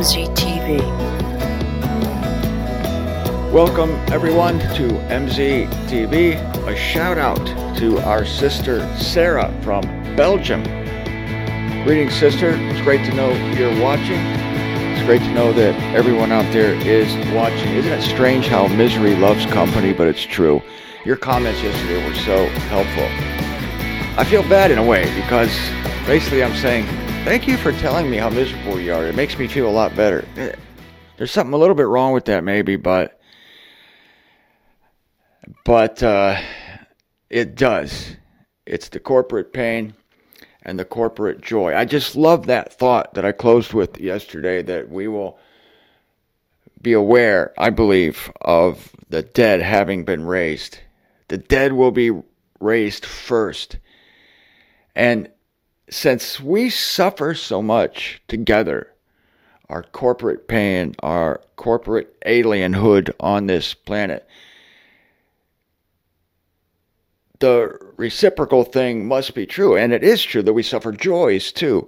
MZTV. Welcome everyone to MZTV. A shout out to our sister Sarah from Belgium. Greetings, sister. It's great to know you're watching. It's great to know that everyone out there is watching. Isn't it strange how misery loves company, but it's true. Your comments yesterday were so helpful. I feel bad in a way because basically I'm saying, thank you for telling me how miserable you are. It makes me feel a lot better. There's something a little bit wrong with that maybe, but it does. It's the corporate pain and the corporate joy. I just love that thought that I closed with yesterday, that we will be aware, I believe, of the dead having been raised. The dead will be raised first. And since we suffer so much together, our corporate pain, our corporate alienhood on this planet, the reciprocal thing must be true. And it is true that we suffer joys too.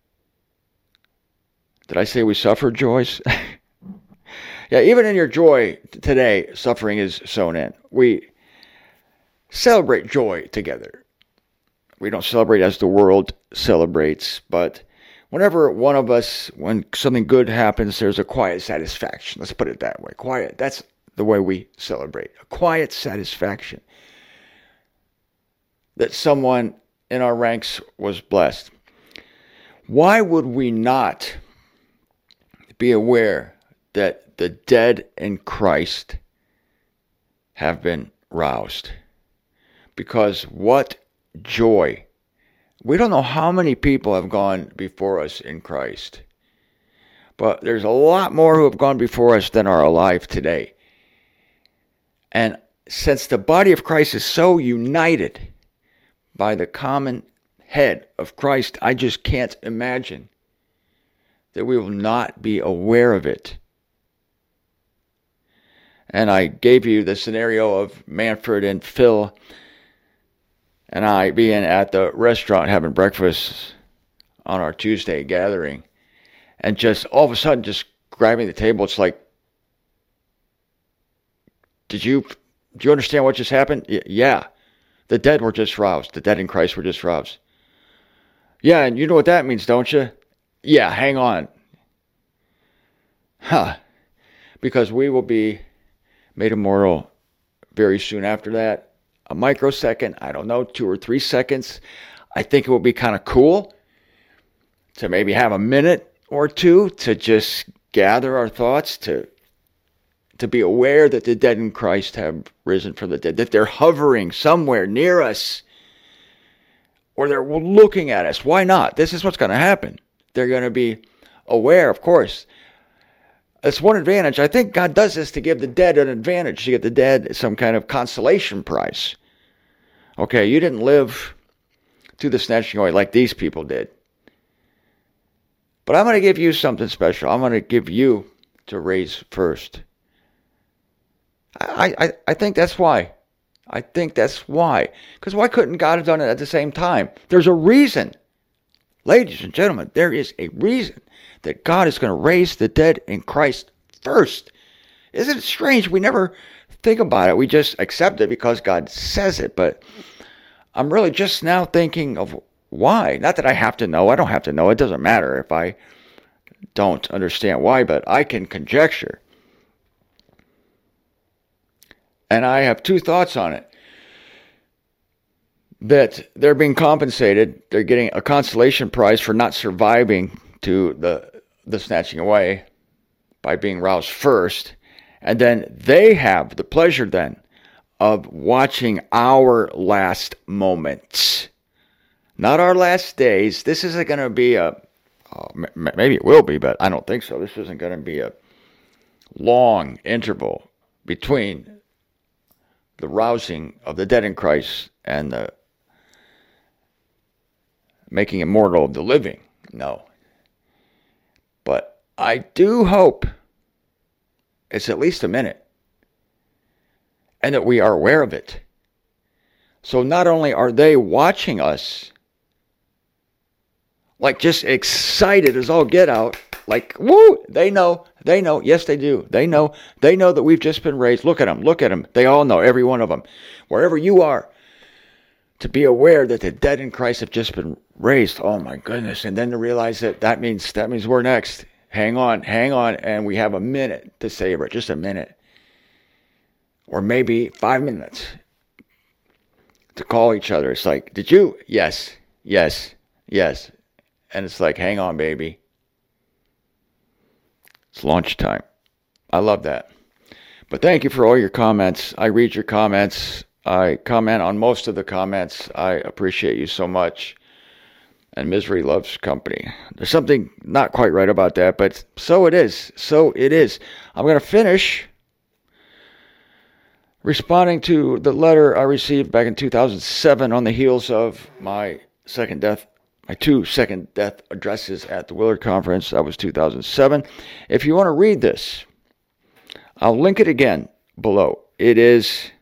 Did I say we suffer joys? Yeah, even in your joy today, suffering is sown in. We celebrate joy together. We don't celebrate as the world celebrates, but whenever one of us, when something good happens, there's a quiet satisfaction. Let's put it that way. Quiet. That's the way we celebrate. A quiet satisfaction that someone in our ranks was blessed. Why would we not be aware that the dead in Christ have been roused? Because what joy. We don't know how many people have gone before us in Christ, but there's a lot more who have gone before us than are alive today. And since the body of Christ is so united by the common head of Christ, I just can't imagine that we will not be aware of it. And I gave you the scenario of Manfred and Phil and I being at the restaurant having breakfast on our Tuesday gathering, and just all of a sudden just grabbing the table. It's like, do you understand what just happened? Yeah. The dead were just roused. The dead in Christ were just roused. Yeah, and you know what that means, don't you? Yeah, hang on. Because we will be made immortal very soon after that. A microsecond, I don't know, 2 or 3 seconds. I think it will be kind of cool to maybe have a minute or two to just gather our thoughts, to be aware that the dead in Christ have risen from the dead, that they're hovering somewhere near us, or they're looking at us. Why not? This is what's going to happen. They're going to be aware, of course. That's one advantage. I think God does this to give the dead an advantage, to give the dead some kind of consolation prize. Okay, you didn't live to the snatching away like these people did. But I'm going to give you something special. I'm going to give you to raise first. I think that's why. I think that's why. Because why couldn't God have done it at the same time? There's a reason. Ladies and gentlemen, there is a reason that God is going to raise the dead in Christ first. Isn't it strange? We never think about it. We just accept it because God says it. But I'm really just now thinking of why. Not that I have to know. I don't have to know. It doesn't matter if I don't understand why, but I can conjecture. And I have 2 thoughts on it. That they're being compensated. They're getting a consolation prize for not surviving to the snatching away by being roused first. And then they have the pleasure then of watching our last moments. Not our last days. This isn't going to be maybe it will be, but I don't think so. This isn't going to be a long interval between the rousing of the dead in Christ and the making immortal of the living. No. But I do hope it's at least a minute, and that we are aware of it. So not only are they watching us, like just excited as all get out, Like, woo, they know, yes they do. They know that we've just been raised. Look at them. They all know, every one of them. Wherever you are, to be aware that the dead in Christ have just been raised. Oh my goodness. And then to realize that means we're next. Hang on, and we have a minute to savor, just a minute. Or maybe 5 minutes to call each other. It's like, did you? Yes. And it's like, hang on, baby. It's lunchtime. I love that. But thank you for all your comments. I read your comments. I comment on most of the comments. I appreciate you so much. And misery loves company. There's something not quite right about that, but so it is. I'm going to finish responding to the letter I received back in 2007 on the heels of my two second death addresses at the Willard Conference. That was 2007. If you want to read this, I'll link it again below. It is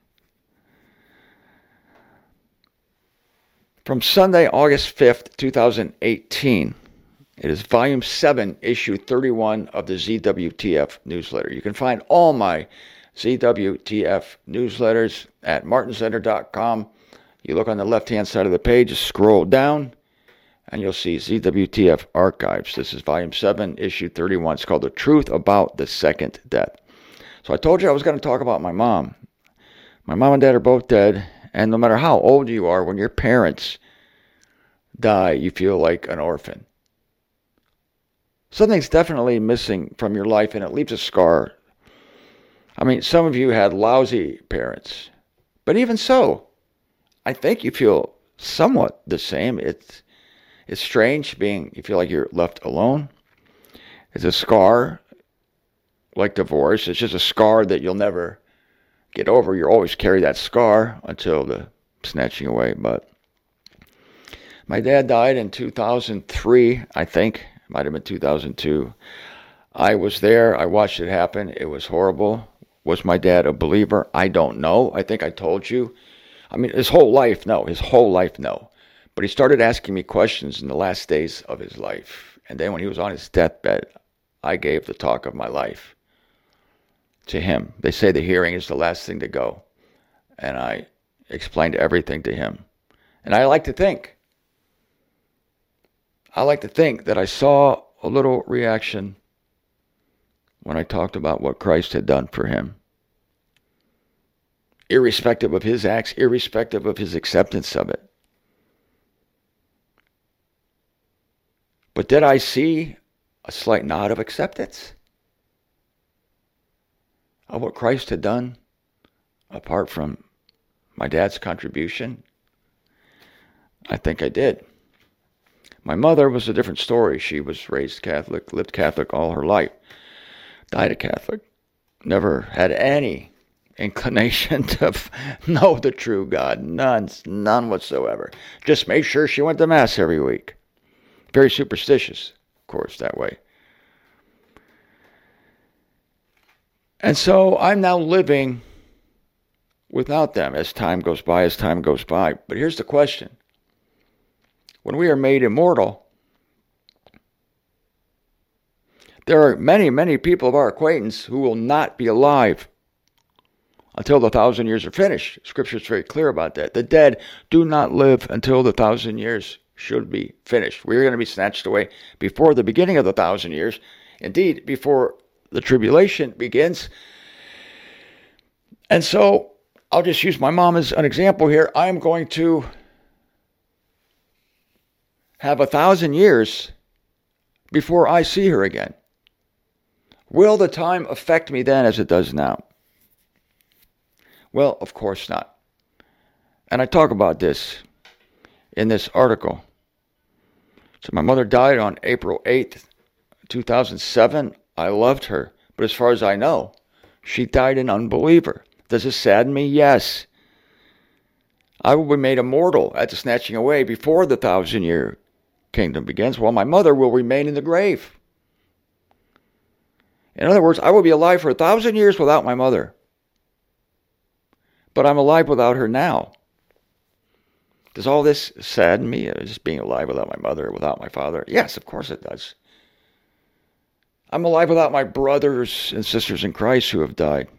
from Sunday, August 5th, 2018. It is Volume 7, Issue 31 of the ZWTF newsletter. You can find all my ZWTF newsletters at martincenter.com. You look on the left-hand side of the page, scroll down, and you'll see ZWTF Archives. This is Volume 7, Issue 31. It's called The Truth About the Second Death. So I told you I was going to talk about my mom. My mom and dad are both dead. And no matter how old you are, when your parents die, you feel like an orphan. Something's definitely missing from your life, and it leaves a scar. I mean, some of you had lousy parents. But even so, I think you feel somewhat the same. It's strange you feel like you're left alone. It's a scar, like divorce. It's just a scar that you'll never get over. You'll always carry that scar until the snatching away. But my dad died in 2003, I think. It might have been 2002. I was there. I watched it happen. It was horrible. Was my dad a believer? I don't know. I think I told you. I mean, his whole life, no. But he started asking me questions in the last days of his life. And then when he was on his deathbed, I gave the talk of my life to him. They say the hearing is the last thing to go. And I explained everything to him. And I like to think that I saw a little reaction when I talked about what Christ had done for him. Irrespective of his acts, irrespective of his acceptance of it. But did I see a slight nod of acceptance of what Christ had done apart from my dad's contribution? I think I did. My mother was a different story. She was raised Catholic, lived Catholic all her life, died a Catholic, never had any inclination to know the true God. None whatsoever. Just made sure she went to Mass every week. Very superstitious, of course, that way. And so I'm now living without them as time goes by. But here's the question. When we are made immortal, there are many, many people of our acquaintance who will not be alive until the 1,000 years are finished. Scripture is very clear about that. The dead do not live until the 1,000 years should be finished. We're going to be snatched away before the beginning of the 1,000 years. Indeed, before the tribulation begins. And so I'll just use my mom as an example here. I'm going to have 1,000 years before I see her again. Will the time affect me then as it does now? Well, of course not. And I talk about this in this article. So my mother died on April 8th, 2007. I loved her. But as far as I know, she died an unbeliever. Does it sadden me? Yes. I will be made immortal at the snatching away before the 1,000-year kingdom begins, while my mother will remain in the grave. In other words, I will be alive for 1,000 years without my mother. But I'm alive without her now. Does all this sadden me, just being alive without my mother, without my father? Yes, of course it does. I'm alive without my brothers and sisters in Christ who have died.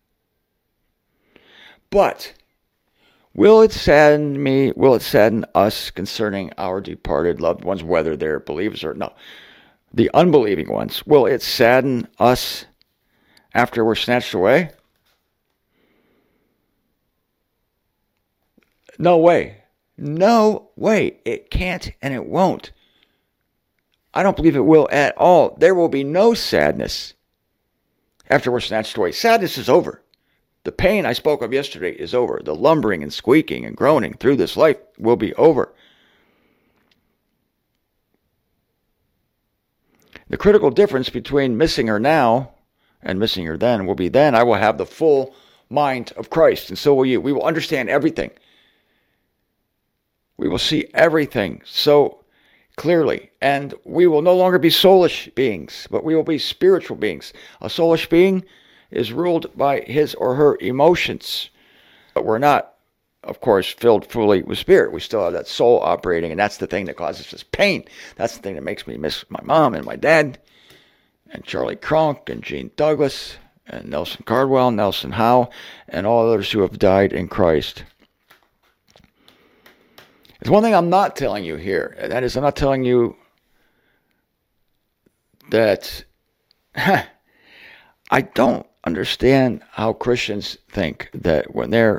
But will it sadden me? Will it sadden us concerning our departed loved ones, whether they're believers or no? The unbelieving ones. Will it sadden us after we're snatched away? No way. No way. It can't and it won't. I don't believe it will at all. There will be no sadness after we're snatched away. Sadness is over. The pain I spoke of yesterday is over. The lumbering and squeaking and groaning through this life will be over. The critical difference between missing her now and missing her then will be then I will have the full mind of Christ, and so will you. We will understand everything. We will see everything so clearly, and we will no longer be soulish beings, but we will be spiritual beings. A soulish being is ruled by his or her emotions, but we're not, of course, filled fully with spirit. We still have that soul operating, and that's the thing that causes us pain. That's the thing that makes me miss my mom and my dad, and Charlie Cronk, and Gene Douglas, and Nelson Cardwell, Nelson Howe, and all others who have died in Christ. There's one thing I'm not telling you here, and that is I'm not telling you that I don't understand how Christians think that when they're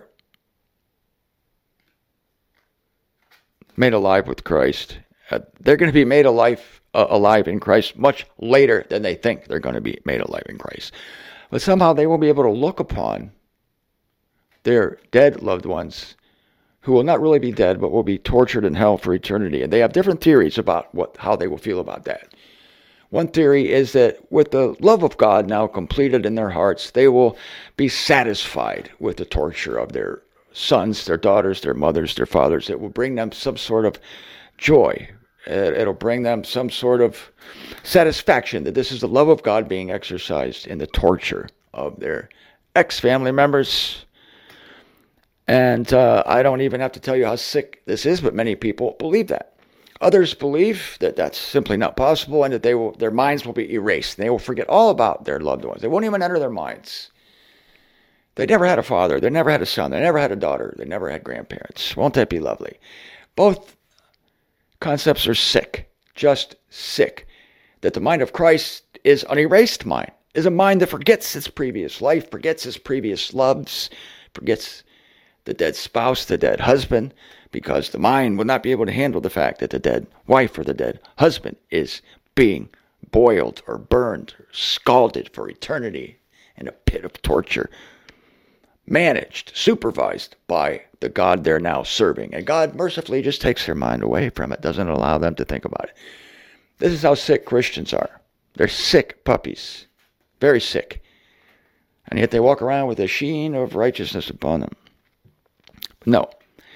made alive with Christ, they're going to be made alive in Christ much later than they think they're going to be made alive in Christ. But somehow they will be able to look upon their dead loved ones who will not really be dead, but will be tortured in hell for eternity. And they have different theories about how they will feel about that. One theory is that with the love of God now completed in their hearts, they will be satisfied with the torture of their sons, their daughters, their mothers, their fathers. It will bring them some sort of joy. It'll bring them some sort of satisfaction that this is the love of God being exercised in the torture of their ex-family members. And I don't even have to tell you how sick this is, but many people believe that. Others believe that that's simply not possible and that their minds will be erased. They will forget all about their loved ones. They won't even enter their minds. They never had a father. They never had a son. They never had a daughter. They never had grandparents. Won't that be lovely? Both concepts are sick, just sick. That the mind of Christ is an erased mind, is a mind that forgets its previous life, forgets its previous loves, forgets the dead spouse, the dead husband, because the mind will not be able to handle the fact that the dead wife or the dead husband is being boiled or burned or scalded for eternity in a pit of torture, managed, supervised by the God they're now serving. And God mercifully just takes their mind away from it, doesn't allow them to think about it. This is how sick Christians are. They're sick puppies, very sick. And yet they walk around with a sheen of righteousness upon them. No,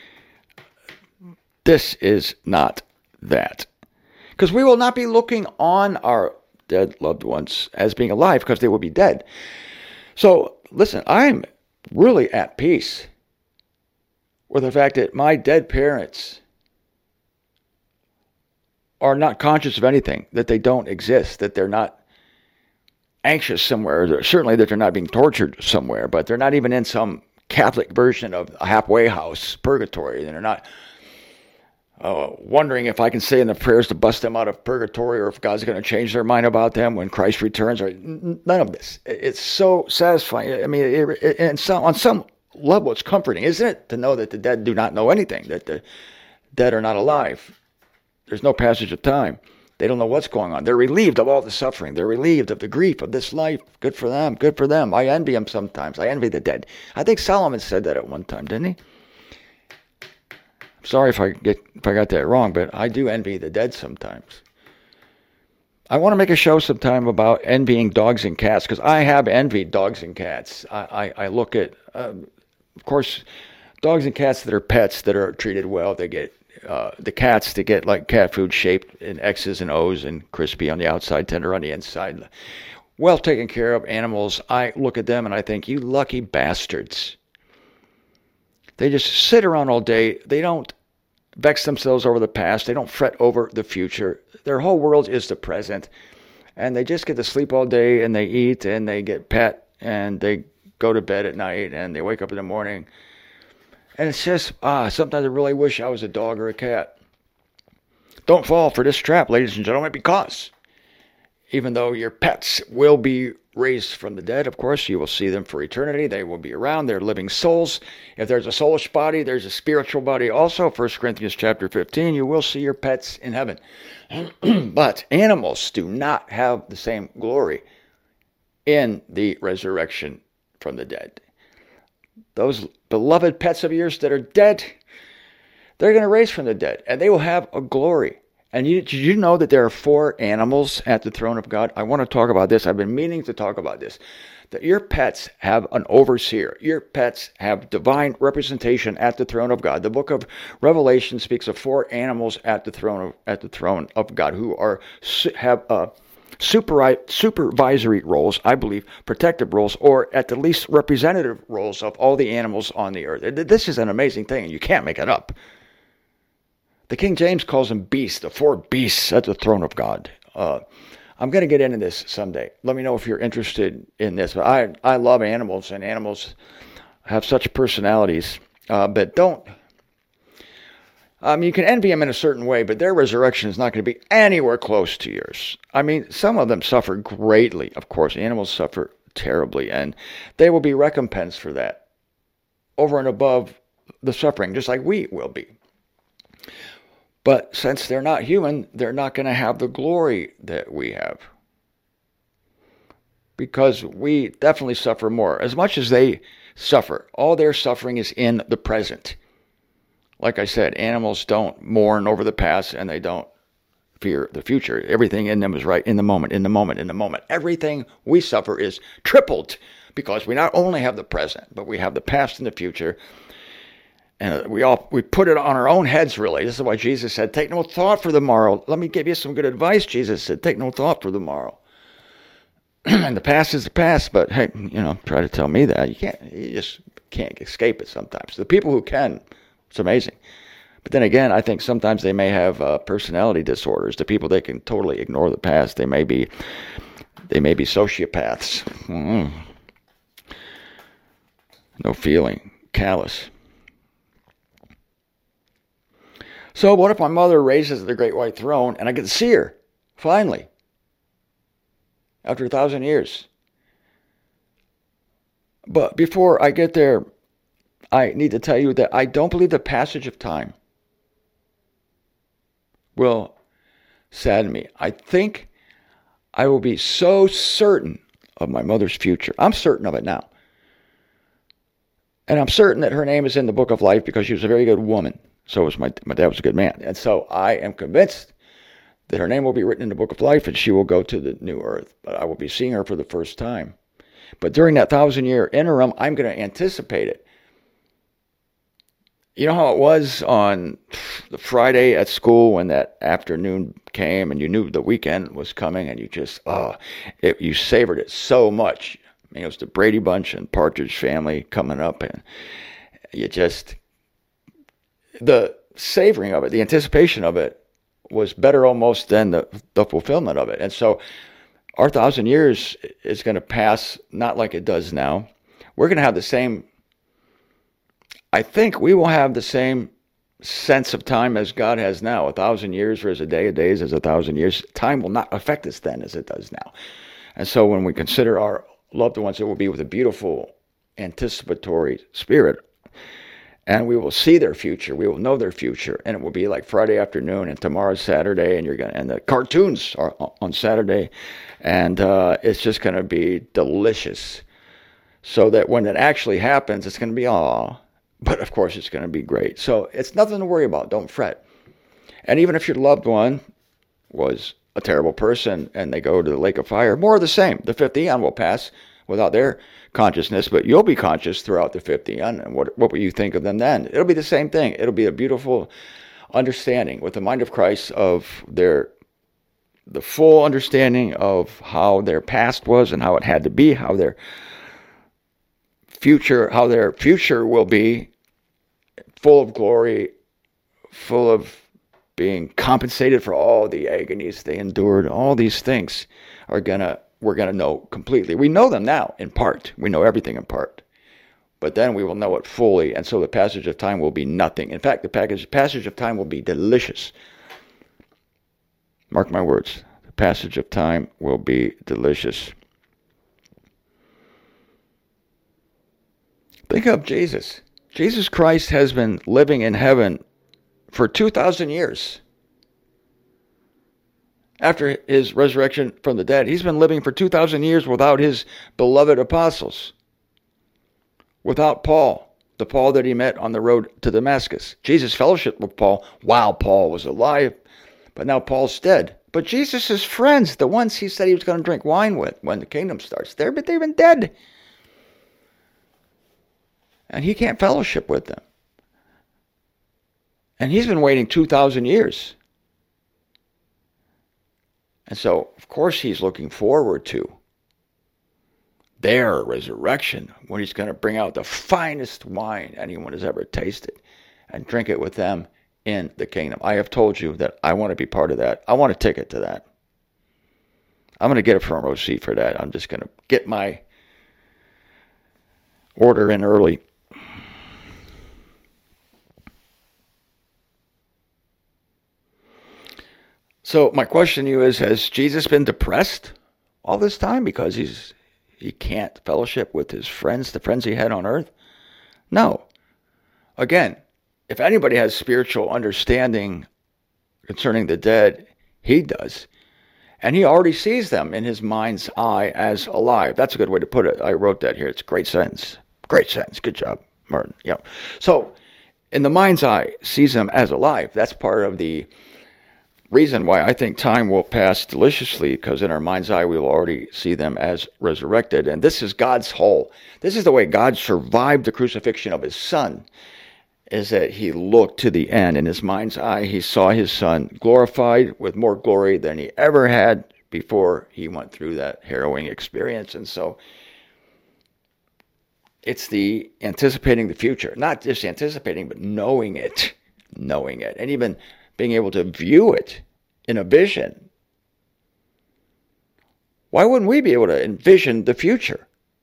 this is not that. Because we will not be looking on our dead loved ones as being alive because they will be dead. So, listen, I'm really at peace with the fact that my dead parents are not conscious of anything, that they don't exist, that they're not anxious somewhere, certainly that they're not being tortured somewhere, but they're not even in some Catholic version of a halfway house purgatory. And they're not wondering if I can say in the prayers to bust them out of purgatory or if God's going to change their mind about them when Christ returns. Or none of this. It's so satisfying. I mean, on some level, it's comforting, isn't it, to know that the dead do not know anything, that the dead are not alive. There's no passage of time. They don't know what's going on. They're relieved of all the suffering. They're relieved of the grief of this life. Good for them. Good for them. I envy them sometimes. I envy the dead. I think Solomon said that at one time, didn't he? I'm sorry if I got that wrong, but I do envy the dead sometimes. I want to make a show sometime about envying dogs and cats, because I have envied dogs and cats. I look at, of course, dogs and cats that are pets that are treated well. They get the cats to get like cat food shaped in X's and O's and crispy on the outside, tender on the inside. Well taken care of animals. I look at them and I think, you lucky bastards. They just sit around all day. They don't vex themselves over the past. They don't fret over the future. Their whole world is the present. and they just get to sleep all day, and they eat, and they get pet, and they go to bed at night, and they wake up in the morning. And it's just, sometimes I really wish I was a dog or a cat. Don't fall for this trap, ladies and gentlemen, because even though your pets will be raised from the dead, of course, you will see them for eternity. They will be around. They're living souls. If there's a soulish body, there's a spiritual body also. 1 Corinthians chapter 15, you will see your pets in heaven. But animals do not have the same glory in the resurrection from the dead. Those beloved pets of yours that are dead, they're going to raise from the dead, and they will have a glory. And did you know that there are 4 animals at the throne of God? I want to talk about this. I've been meaning to talk about this. That your pets have an overseer. Your pets have divine representation at the throne of God. The book of Revelation speaks of 4 animals at the throne of God who have supervisory roles, I believe, protective roles, or at the least representative roles of all the animals on the earth. This is an amazing thing, and you can't make it up. The King James calls them beasts, the 4 beasts at the throne of God. I'm going to get into this someday. Let me know if you're interested in this. But I love animals, and animals have such personalities. But don't. You can envy them in a certain way, but their resurrection is not going to be anywhere close to yours. I mean, some of them suffer greatly. Of course, animals suffer terribly, and they will be recompensed for that over and above the suffering, just like we will be. But since they're not human, they're not going to have the glory that we have. Because we definitely suffer more. As much as they suffer, all their suffering is in the present. Like I said, animals don't mourn over the past, and they don't fear the future. Everything in them is right in the moment, in the moment, in the moment. Everything we suffer is tripled because we not only have the present, but we have the past and the future. And we put it on our own heads, really. This is why Jesus said, take no thought for the morrow. Let me give you some good advice, Jesus said. Take no thought for the morrow. And the past is the past, but hey, try to tell me that. You just can't escape it sometimes. The people who can, it's amazing. But then again, I think sometimes they may have personality disorders. The people that can totally ignore the past, they may be sociopaths. No feeling, callous. So what if my mother raises the great white throne and I get to see her, finally, after 1,000 years? But before I get there, I need to tell you that I don't believe the passage of time will sadden me. I think I will be so certain of my mother's future. I'm certain of it now. And I'm certain that her name is in the book of life because she was a very good woman. So was my dad was a good man. And so I am convinced that her name will be written in the book of life and she will go to the new earth. But I will be seeing her for the first time. But during that 1,000-year interim, I'm going to anticipate it. You know how it was on the Friday at school when that afternoon came and you knew the weekend was coming and you just, you savored it so much. I mean, it was the Brady Bunch and Partridge Family coming up, and you just, the savoring of it, the anticipation of it was better almost than the fulfillment of it. And so our 1,000 years is going to pass not like it does now. We're going to have the same, I think we will have the same sense of time as God has now. 1,000 years is a day, a day is 1,000 years. Time will not affect us then as it does now. And so when we consider our loved ones, it will be with a beautiful anticipatory spirit. And we will see their future. We will know their future. And it will be like Friday afternoon and tomorrow's Saturday, and the cartoons are on Saturday. And it's just going to be delicious. So that when it actually happens, it's going to be but of course it's going to be great. So it's nothing to worry about. Don't fret. And even if your loved one was a terrible person and they go to the lake of fire, more of the same. The fifth eon will pass without their consciousness, but you'll be conscious throughout the fifth eon. And what will you think of them then? It'll be the same thing. It'll be a beautiful understanding with the mind of Christ of the full understanding of how their past was and how it had to be, how their future will be full of glory, full of being compensated for all the agonies they endured. All these things we're gonna know completely. We know them now in part. We know everything in part. But then we will know it fully, and so the passage of time will be nothing. In fact, the passage of time will be delicious. Mark my words. The passage of time will be delicious. Think of Jesus. Jesus Christ has been living in heaven for 2,000 years. After his resurrection from the dead, he's been living for 2,000 years without his beloved apostles. Without Paul, the Paul that he met on the road to Damascus. Jesus fellowshiped with Paul while Paul was alive, but now Paul's dead. But Jesus' friends, the ones he said he was going to drink wine with when the kingdom starts, they've been dead. And he can't fellowship with them. And he's been waiting 2,000 years. And so, of course, he's looking forward to their resurrection, when he's going to bring out the finest wine anyone has ever tasted and drink it with them in the kingdom. I have told you that I want to be part of that. I want a ticket to that. I'm going to get a front row seat for that. I'm just going to get my order in early. So my question to you is, has Jesus been depressed all this time because he can't fellowship with his friends, the friends he had on earth? No. Again, if anybody has spiritual understanding concerning the dead, he does. And he already sees them in his mind's eye as alive. That's a good way to put it. I wrote that here. It's a great sentence. Great sentence. Good job, Martin. Yeah. So, in the mind's eye, sees them as alive. That's part of the reason why I think time will pass deliciously, because in our mind's eye, we will already see them as resurrected. And this is this is the way God survived the crucifixion of his son, is that he looked to the end. In his mind's eye, he saw his son glorified with more glory than he ever had before he went through that harrowing experience. And so it's the anticipating the future, not just anticipating, but knowing it, and even being able to view it in a vision. Why wouldn't we be able to envision the future?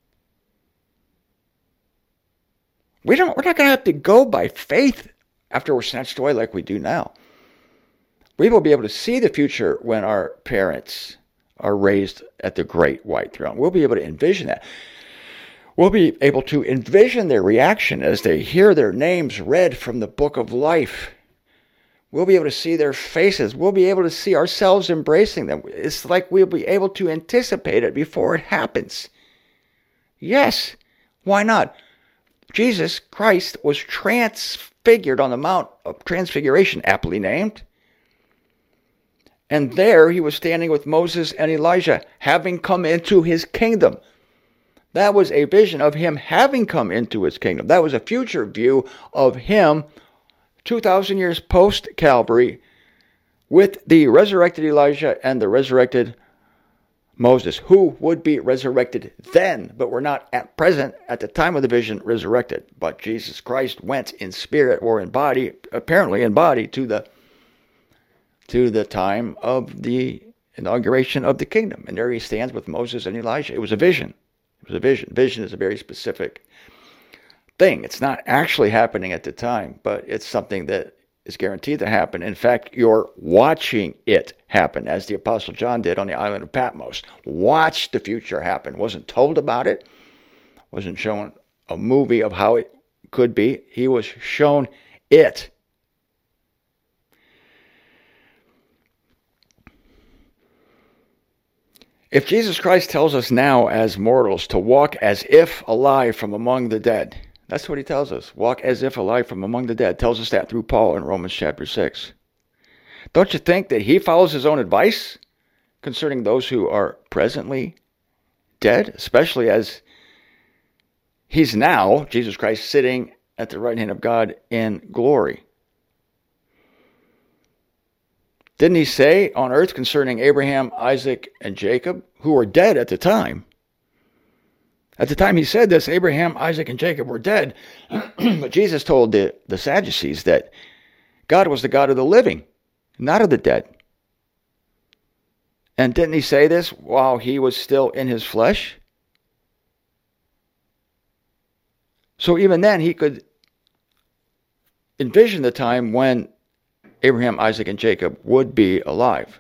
We're not going to have to go by faith after we're snatched away like we do now. We will be able to see the future when our parents are raised at the great white throne. We'll be able to envision that. We'll be able to envision their reaction as they hear their names read from the book of life. We'll be able to see their faces. We'll be able to see ourselves embracing them. It's like we'll be able to anticipate it before it happens. Yes, why not? Jesus Christ was transfigured on the Mount of Transfiguration, aptly named. And there he was standing with Moses and Elijah, having come into his kingdom. That was a vision of him having come into his kingdom. That was a future view of him 2,000 years post-Calvary with the resurrected Elijah and the resurrected Moses, who would be resurrected then, but were not at present at the time of the vision resurrected. But Jesus Christ went in spirit or in body, apparently in body, to the time of the inauguration of the kingdom. And there he stands with Moses and Elijah. It was a vision. It was a vision. Vision is a very specific thing. It's not actually happening at the time, but it's something that is guaranteed to happen. In fact, you're watching it happen, as the Apostle John did on the island of Patmos. Watched the future happen. Wasn't told about it. Wasn't shown a movie of how it could be. He was shown it. If Jesus Christ tells us now as mortals to walk as if alive from among the dead, that's what he tells us. Walk as if alive from among the dead. Tells us that through Paul in Romans chapter 6. Don't you think that he follows his own advice concerning those who are presently dead? Especially as he's now, Jesus Christ, sitting at the right hand of God in glory. Didn't he say on earth concerning Abraham, Isaac, and Jacob, who were dead at the time? At the time he said this, Abraham, Isaac, and Jacob were dead. But Jesus told the Sadducees that God was the God of the living. not of the dead. And didn't he say this while he was still in his flesh? So even then, he could envision the time when Abraham, Isaac, and Jacob would be alive.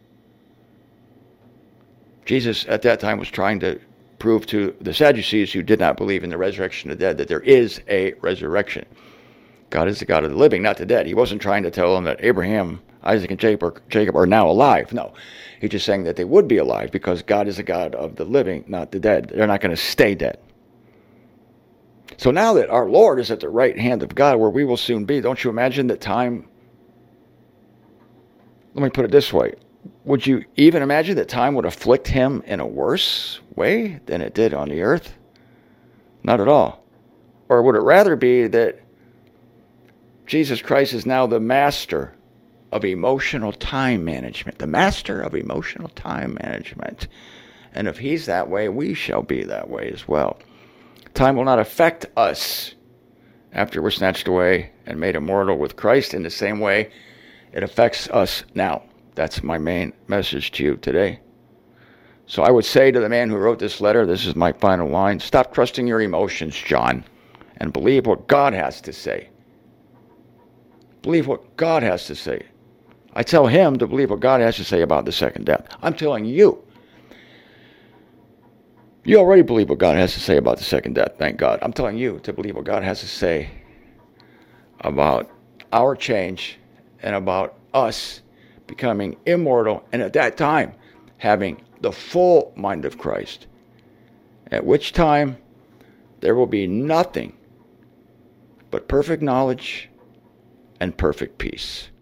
Jesus at that time was trying to prove to the Sadducees, who did not believe in the resurrection of the dead, that there is a resurrection. God is the God of the living, not the dead. He wasn't trying to tell them that Abraham, Isaac, and Jacob are now alive. No, he's just saying that they would be alive because God is the God of the living, not the dead. They're not going to stay dead. So now that our Lord is at the right hand of God, where we will soon be, don't you imagine that time... Let me put it this way. Would you even imagine that time would afflict him in a worse way than it did on the earth? Not at all. Or would it rather be that Jesus Christ is now the master of emotional time management? The master of emotional time management. And if he's that way, we shall be that way as well. Time will not affect us after we're snatched away and made immortal with Christ in the same way it affects us now. That's my main message to you today. So I would say to the man who wrote this letter, this is my final line, stop trusting your emotions, John, and believe what God has to say. Believe what God has to say. I tell him to believe what God has to say about the second death. I'm telling you. You already believe what God has to say about the second death, thank God. I'm telling you to believe what God has to say about our change and about us becoming immortal, and at that time having the full mind of Christ, at which time there will be nothing but perfect knowledge and perfect peace.